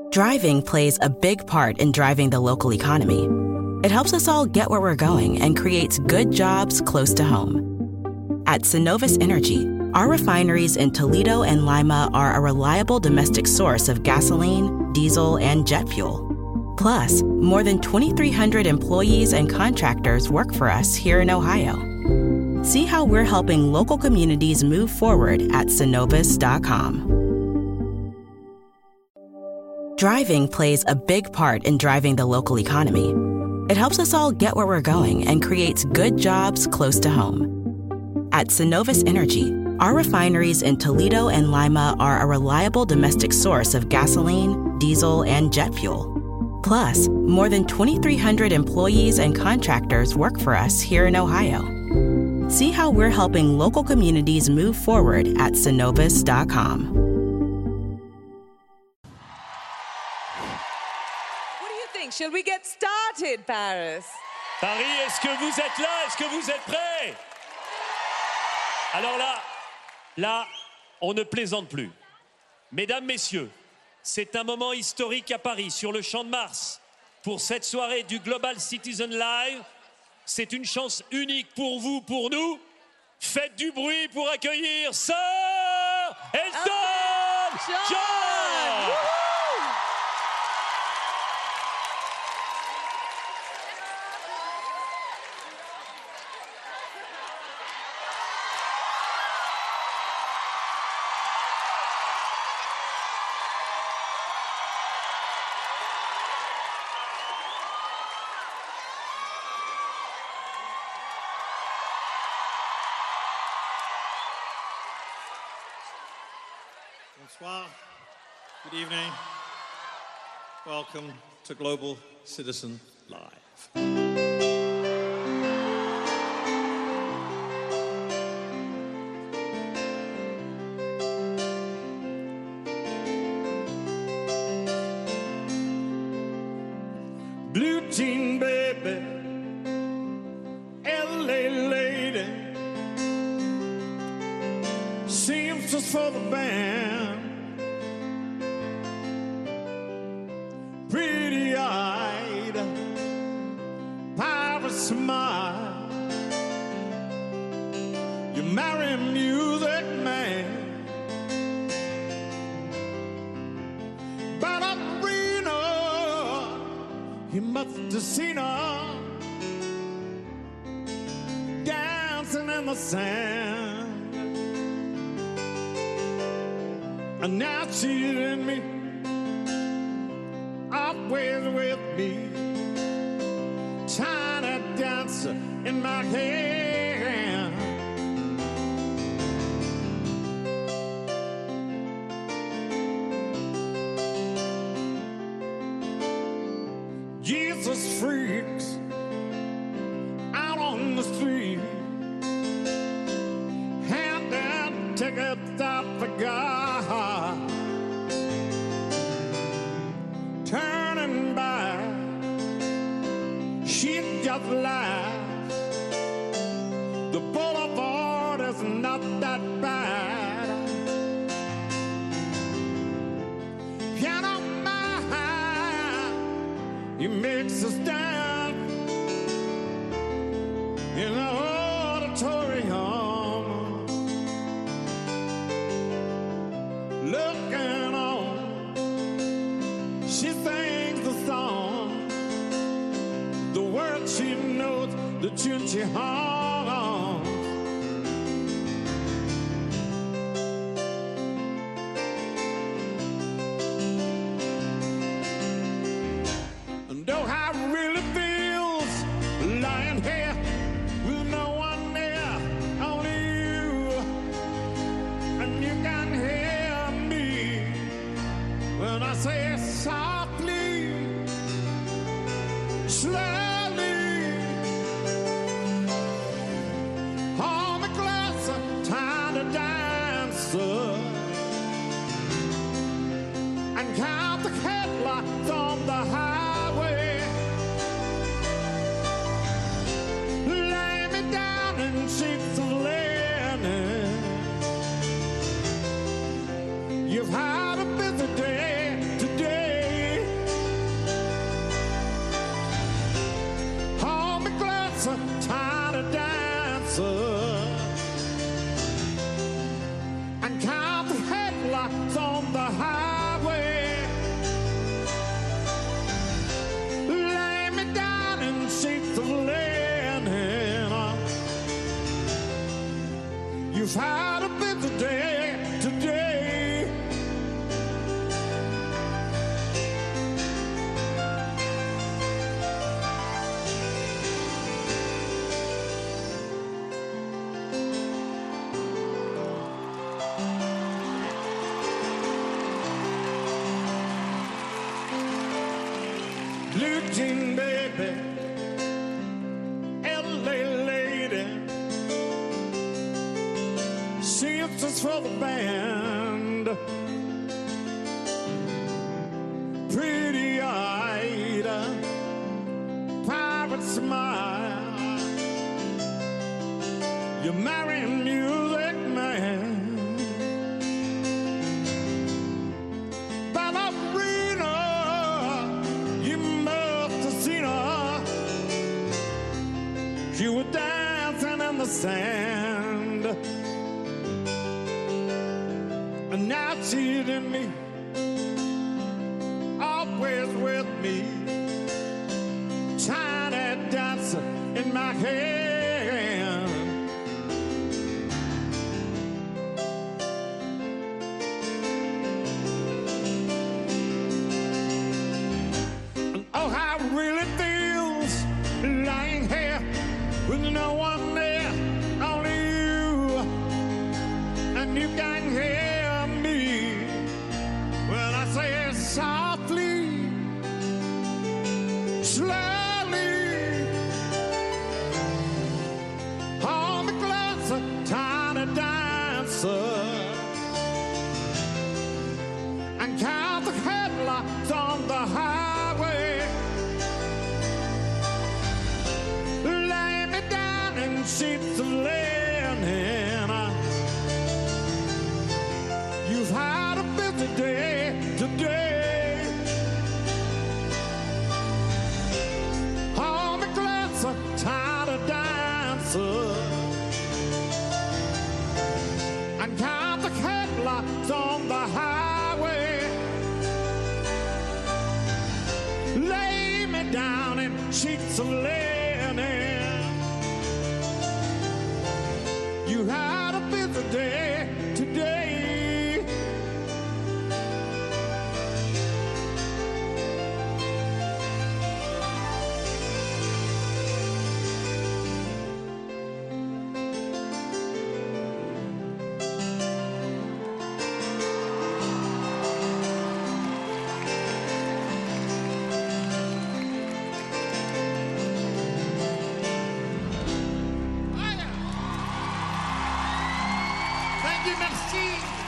Driving plays a big part in driving the local economy. It helps us all get where we're going and creates good jobs close to home. At Synovus Energy, our refineries in Toledo and Lima are a reliable domestic source of gasoline, diesel, and jet fuel. Plus, more than 2,300 employees and contractors work for us here in Ohio. See how we're helping local communities move forward at Synovus.com. Driving plays a big part in driving the local economy. It helps us all get where we're going and creates good jobs close to home. At Synovus Energy, our refineries in Toledo and Lima are a reliable domestic source of gasoline, diesel, and jet fuel. Plus, more than 2,300 employees and contractors work for us here in Ohio. See how we're helping local communities move forward at Synovus.com. Shall we get started, Paris? Paris, est-ce que vous êtes là? Est-ce que vous êtes prêts? Alors là, on ne plaisante plus. Mesdames, Messieurs, c'est un moment historique à Paris, sur le Champ de Mars. Pour cette soirée du Global Citizen Live, c'est une chance unique pour vous, pour nous. Faites du bruit pour accueillir Sir Elton John! Bonsoir. Good evening. Welcome to Global Citizen Live. Blue jean baby, LA lady, seamstress for the band. Pretty-eyed, pirate smile. You marry music man, but Reno, you must have seen her dancing in the sand, and now she's in me. Always with me, China dancer in my hand. Jesus freaks out on the street, hand down tickets out for God. Turning back, she just laughs. The boulevard is not that bad. Piano man, he makes us dance in the auditorium. Looking on, she sings the song, the words she knows, the tune she hums. And oh, how it really feels lying here with no one there, only you. And you can hear me when I say softly, slowly, hold me closer, time to dance, and count the headlights on the highway. Lay me down in sheets of linen. You've had a busy day today. blue jean baby, LA lady, shifts for the band, pretty-eyed, pirate smile, you're marrying music man. Ballerina, you must have seen her. She was dancing in the sand, and now she's in me, always with me, China dancer in my hand. And oh, how it really feels lying here with no one there, only you, and you can hear me when I say it softly, slowly, hold me closer, tiny dancer, and count the headlights on the highway. Lay me down in sheets of linen. You've had a busy day today. Hold me closer, tiny dancer, and count the headlights on the highway. Lay me down in sheets of linen. You had a busy day today. Thank you, merci.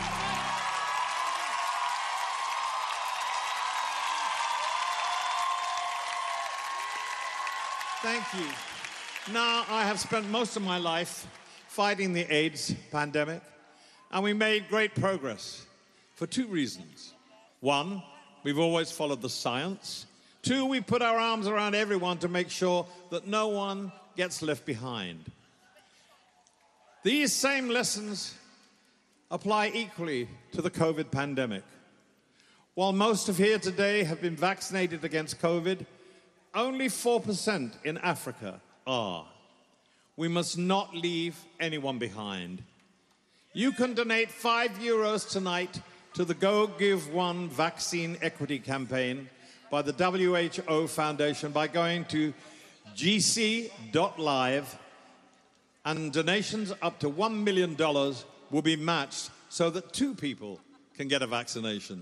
Thank you. Now, I have spent most of my life fighting the AIDS pandemic, and we made great progress for two reasons. One, we've always followed the science. Two, we put our arms around everyone to make sure that no one gets left behind. These same lessons apply equally to the COVID pandemic. While most of here today have been vaccinated against COVID, only 4% in Africa are. We must not leave anyone behind. You can donate €5 tonight to the Go Give One Vaccine Equity Campaign by the WHO Foundation by going to gc.live, and donations up to $1 million will be matched so that 2 people can get a vaccination.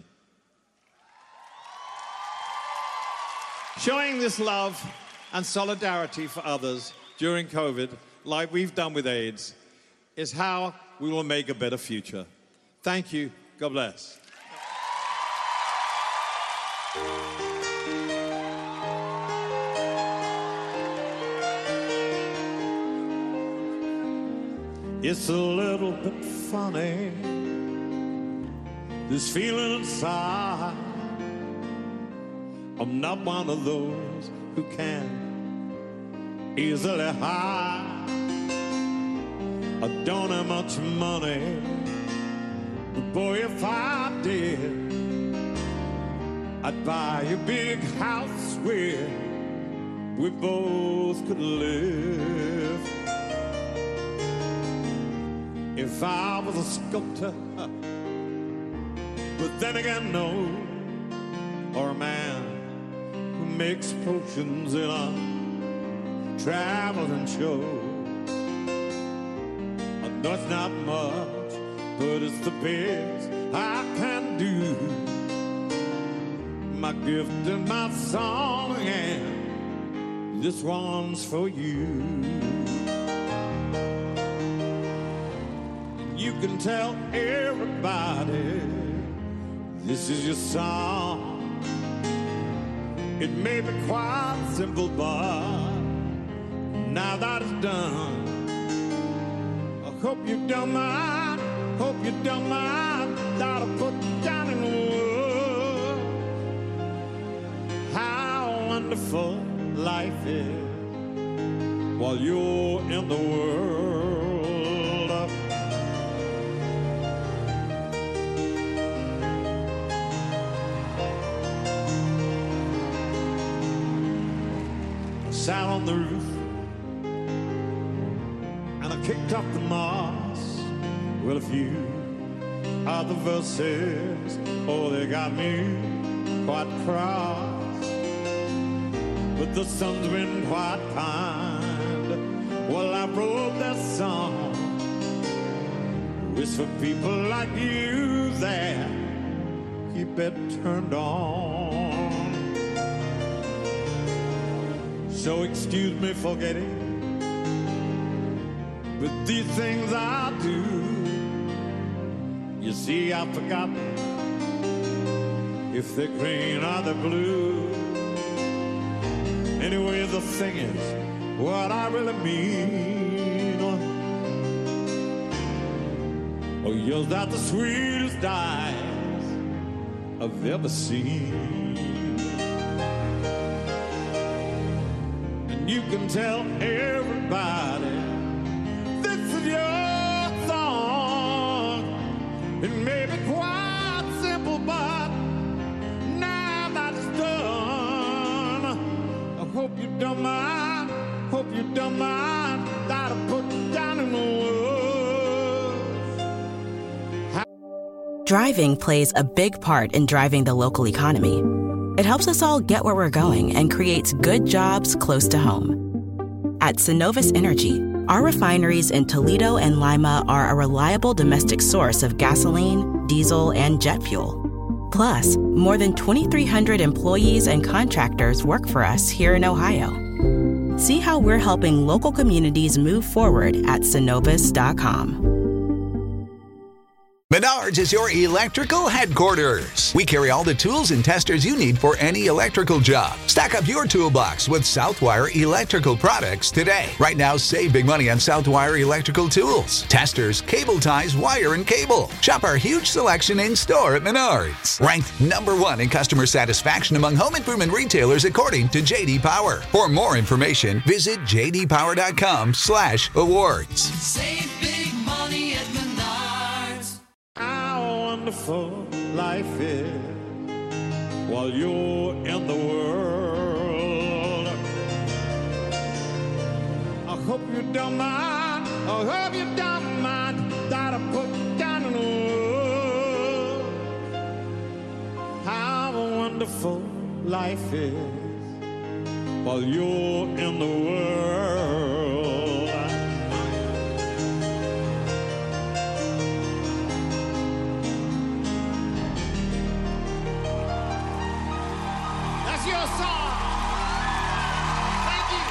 Showing this love and solidarity for others during COVID, like we've done with AIDS, is how we will make a better future. Thank you. God bless. It's a little bit funny, this feeling inside. I'm not one of those who can easily hide. I don't have much money, but boy, if I did, I'd buy a big house where we both could live. If I was a sculptor, but then again, no, or a man who makes potions in a traveling show. I know it's not much, but it's the best I can do. my gift and my song, and this one's for you. You can tell everybody this is your song. It may be quite simple, but now that it's done, I hope you don't mind, hope you don't mind that I put down in words how wonderful life is while you're in the world. I sat on the roof and I kicked up the moss. Well, a few other verses, oh, they got me quite cross. But the sun's been quite kind. Well, I wrote that song. It's for people like you that keep it turned on. So excuse me for getting, but these things I do, you see, I've forgotten if they're green or they're blue. Anyway, the thing is, what I really mean, oh, you're not the sweetest eyes I've ever seen. You can tell everybody this is your song. It may be quite simple, but now that it's done, I hope you don't mind, hope you don't mind that I put down in the words. Driving plays a big part in driving the local economy. It helps us all get where we're going and creates good jobs close to home. At Synovus Energy, our refineries in Toledo and Lima are a reliable domestic source of gasoline, diesel, and jet fuel. Plus, more than 2,300 employees and contractors work for us here in Ohio. See how we're helping local communities move forward at Synovus.com. Menards is your electrical headquarters. We carry all the tools and testers you need for any electrical job. Stack up your toolbox with Southwire electrical products today. Right now, save big money on Southwire electrical tools, testers, cable ties, wire, and cable. Shop our huge selection in store at Menards. Ranked #1 in customer satisfaction among home improvement retailers according to J.D. Power. For more information, visit jdpower.com/awards. Save big money at Menards. How wonderful life is while you're in the world. I hope you don't mind, I hope you don't mind that I put down in the world how wonderful life is while you're in the world. Your song. Thank you.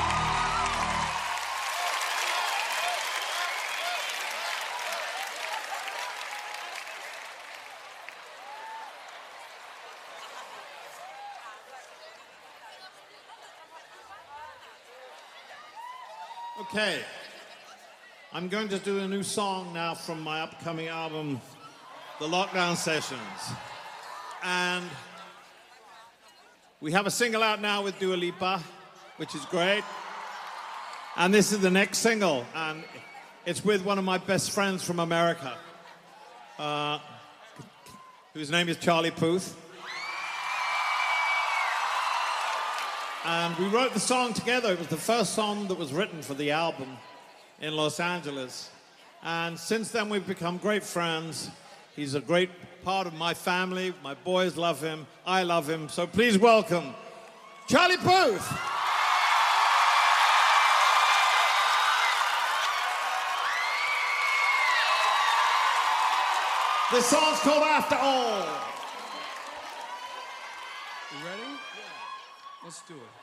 Okay. I'm going to do a new song now from my upcoming album, The Lockdown Sessions. And we have a single out now with Dua Lipa, which is great. And this is the next single, and it's with one of my best friends from America, whose name is Charlie Puth. And we wrote the song together. It was the first song that was written for the album in Los Angeles. And since then, we've become great friends. He's a great part of my family. My boys love him. I love him. So please welcome Charlie Puth. This song's called After All. You ready? Yeah. Let's do it.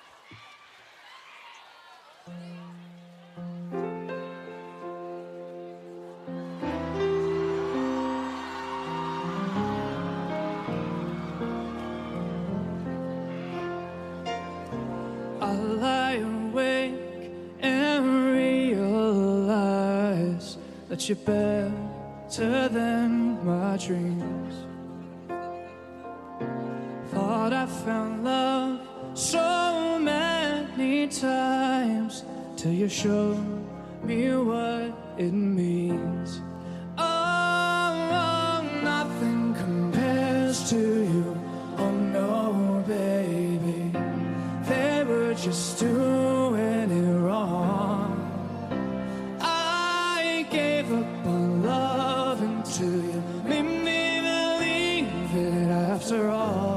I lie awake and realize that you're better than my dreams. Thought I found love so many times till you showed me what it means. Oh, nothing compares to you. Oh no, baby. They were just doing it wrong. I gave up on love until you made me believe it after all.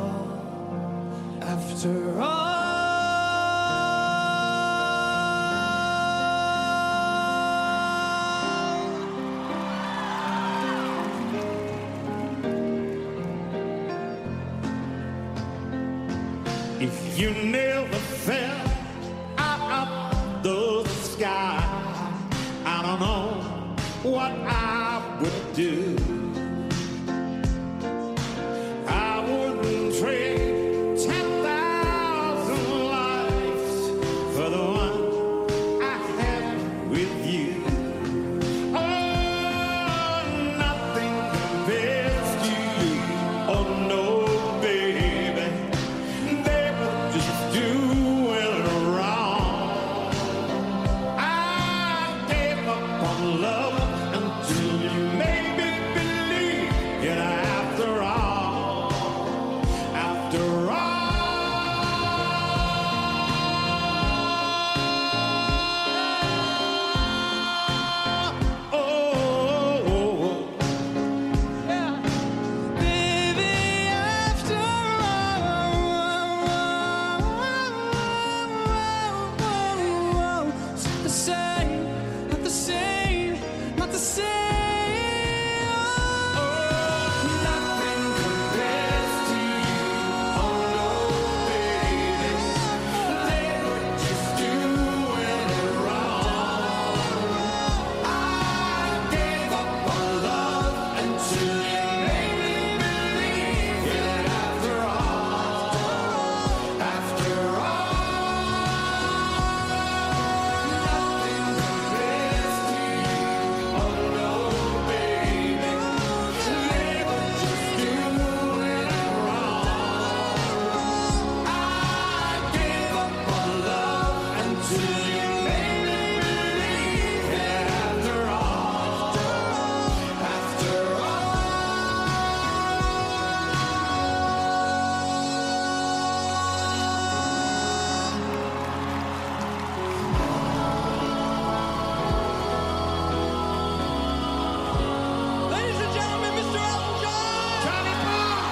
After all. If you never fell out of the sky, I don't know what I would do. I wouldn't trade 10,000 lives for the one I had with you. Oh, nothing compares to you. Oh no, baby. They were just doing it wrong. I gave up on love until you made me believe it after all. After all. Oh, Yeah. Baby, after all, it's not the same, not the same, not the same. Nothing compares to you. Oh no, baby. They were just doing it wrong. I gave up on love until you made me believe it after all. After all. Nothing compares to you. Oh no, baby. They were just doing it wrong. I gave up on love until you made me believe it after all. After all. Ladies and gentlemen, Mr. Elton John! Johnny Marr!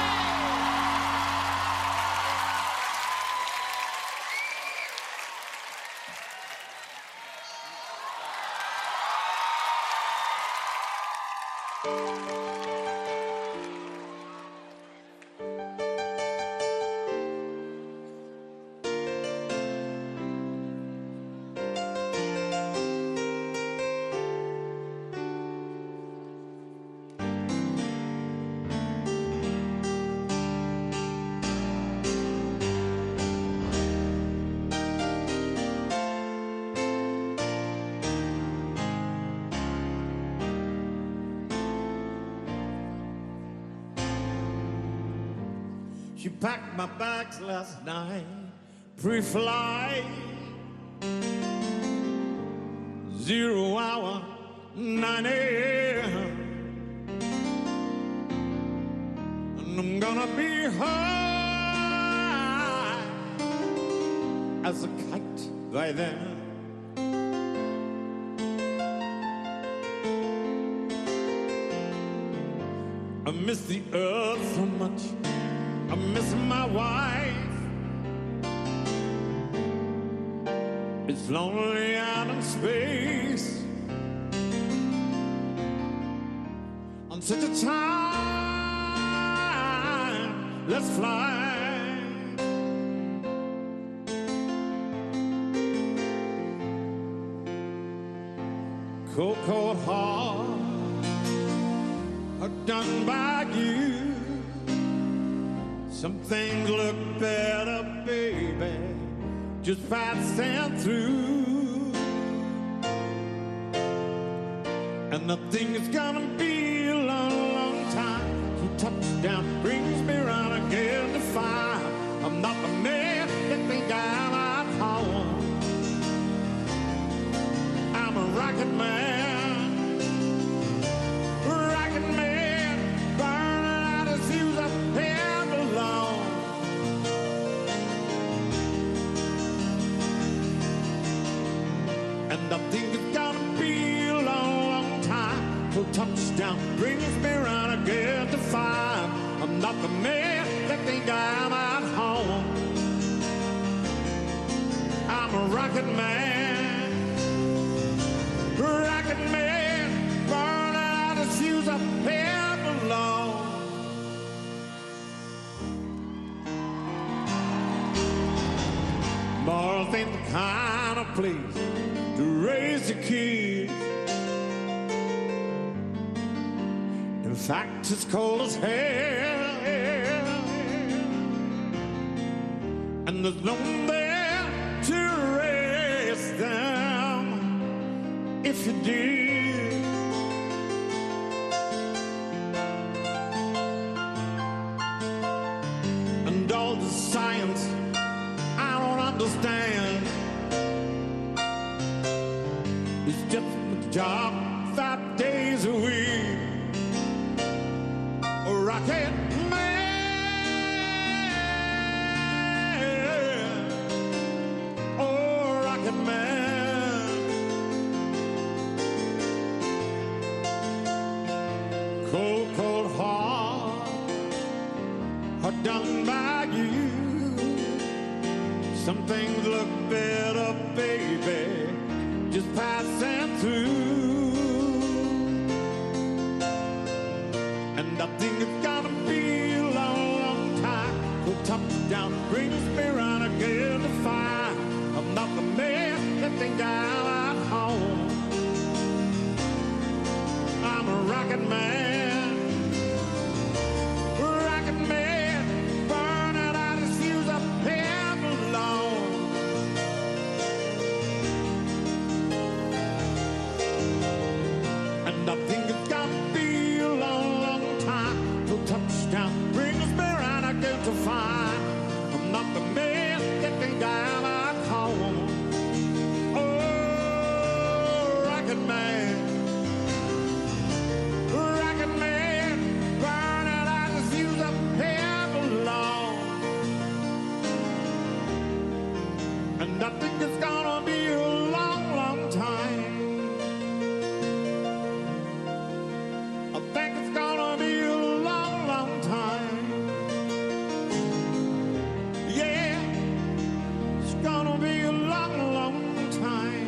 She packed my bags last night, pre-flight, 0 hour, 9 a.m. And I'm gonna be high as a kite by then. I miss the earth so much. I miss my wife. It's lonely out in space on such a time. Let's fly cold, cold heart are done by you. Some things look better, baby, just passing through. And nothing is gonna be a long, long time. So touchdown brings me round again to find I'm not the man that think I'm at home. I'm a rocket man, burning out his fuse up here alone. And I think it's gonna be a long, long time till touchdown brings me round again to find I'm not the man that think I'm at home. I'm a rocket man, burning out his fuse up here below. Mars ain't the kind of place to raise the kids. In fact, it's cold as hell, and there's no one there to raise them if you did. And all the science I don't understand, it's just my job 5 days a week. A rocket man, oh, rocket man. Cold, cold heart are done by you. Some things look better, baby, just passing through. And I think it's gonna be a long, long time till touchdown brings me round again to find I'm not the man that think I'm at home. I'm a rocket man, burning out his fuse up here below. And I think it's gonna be a long, long time till touchdown brings me round again to find I'm not the man that think I'm at home. Oh, rocket man, burning out his fuse up here below. And I think it's gonna be a long, long time. I think it's gonna be a long, long time. Yeah, it's gonna be a long, long time.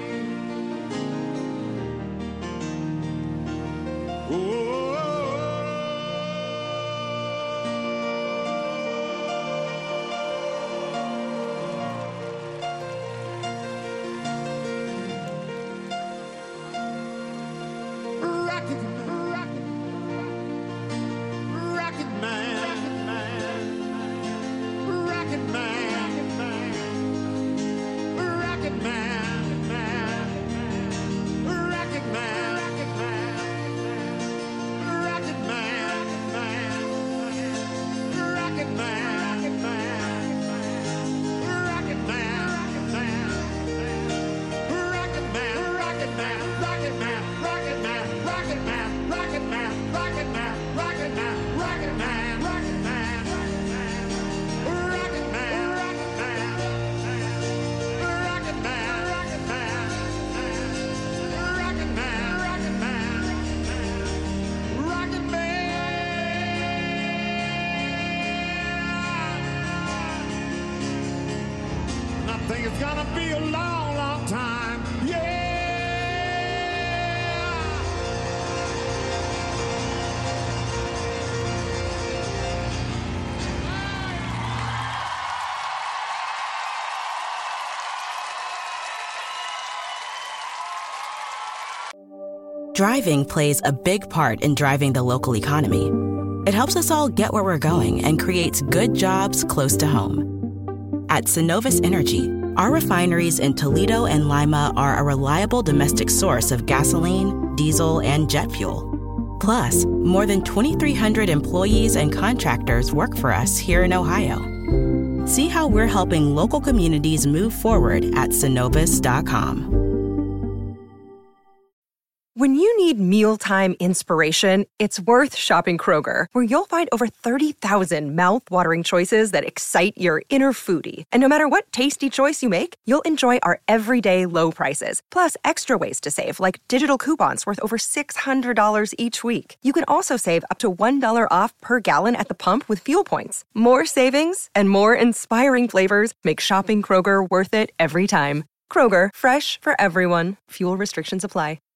think it's gonna be a long, long time. Yeah. Driving plays a big part in driving the local economy. It helps us all get where we're going and creates good jobs close to home. At Synovus Energy, our refineries in Toledo and Lima are a reliable domestic source of gasoline, diesel, and jet fuel. Plus, more than 2,300 employees and contractors work for us here in Ohio. See how we're helping local communities move forward at Synovus.com. When you need mealtime inspiration, it's worth shopping Kroger, where you'll find over 30,000 mouth-watering choices that excite your inner foodie. And no matter what tasty choice you make, you'll enjoy our everyday low prices, plus extra ways to save, like digital coupons worth over $600 each week. You can also save up to $1 off per gallon at the pump with fuel points. More savings and more inspiring flavors make shopping Kroger worth it every time. Kroger, fresh for everyone. Fuel restrictions apply.